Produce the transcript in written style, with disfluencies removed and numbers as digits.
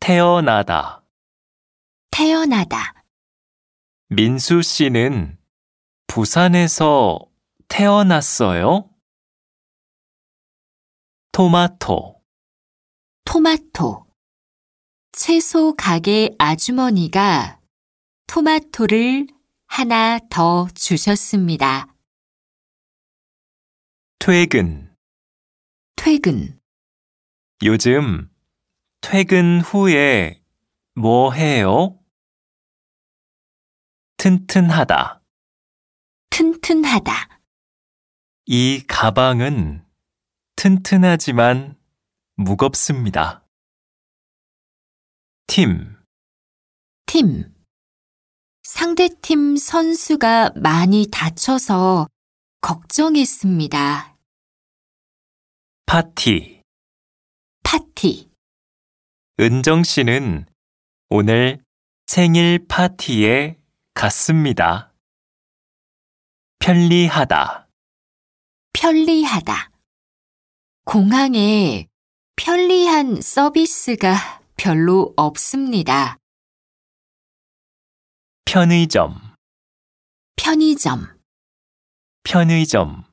태어나다. 태어나다. 민수 씨는 부산에서 태어났어요? 토마토. 토마토. 채소 가게 아주머니가 토마토를 하나 더 주셨습니다. 퇴근. 퇴근. 요즘 퇴근 후에 뭐 해요? 튼튼하다. 튼튼하다. 이 가방은 튼튼하지만 무겁습니다. 팀. 팀. 상대팀 선수가 많이 다쳐서 걱정했습니다. 파티. 파티. 은정 씨는 오늘 생일 파티에 갔습니다. 편리하다. 편리하다. 공항에 편리한 서비스가 별로 없습니다. 편의점. 편의점. 편의점.